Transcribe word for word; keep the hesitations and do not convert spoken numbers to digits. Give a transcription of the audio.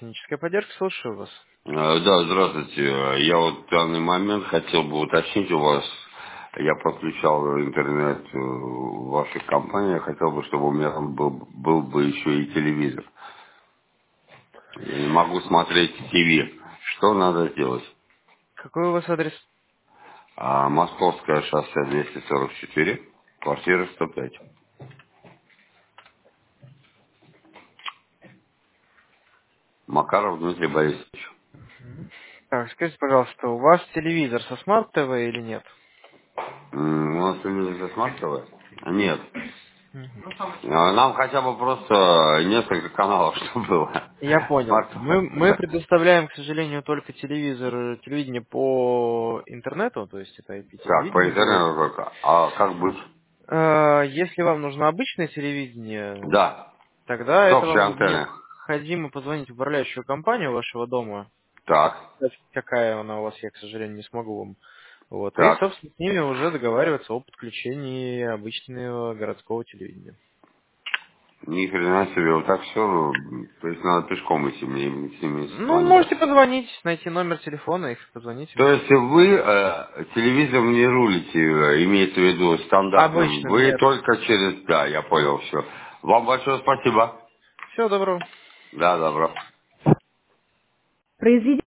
техническая поддержка, слушаю вас. Э, Да, здравствуйте. Я вот в данный момент хотел бы уточнить у вас, я подключал интернет э, в вашей компании, я хотел бы, чтобы у меня там был, был бы еще и телевизор. Я не могу смотреть ТВ. Что надо сделать? Какой у вас адрес? А, Московское шоссе двести сорок четыре, квартира сто пять. Макаров Дмитрий Борисович. Так, скажите, пожалуйста, у вас телевизор со смарт-ТВ или нет? М, У нас телевизор со смарт-ТВ? Нет. Мгм. А, Нам хотя бы просто несколько каналов, чтобы было. Я понял. Мы, Смарт-ТВ. мы Да. предоставляем, к сожалению, только телевизор, телевидение по интернету, то есть это Так, по I P-телевидение интернету называется. только. А как быть? А, Если вам нужно обычное телевидение, Да. тогда С это общей вам антенны. необходимо позвонить в управляющую компанию вашего дома. Так, Сказать, какая она у вас, я, к сожалению, не смогу вам. Вот. И, так. собственно, с ними уже договариваться о подключении обычного городского телевидения. Ни хрена себе, вот так все. То есть надо пешком идти, мне с ними Ну, можете созваниваться. позвонить, найти номер телефона и позвонить им. То есть вы э, телевизором не рулите, э, имеется в виду стандартным. Обычным Вы нет. только через... Да, я понял все. Вам большое спасибо. Всего доброго. Да, добро. Произведите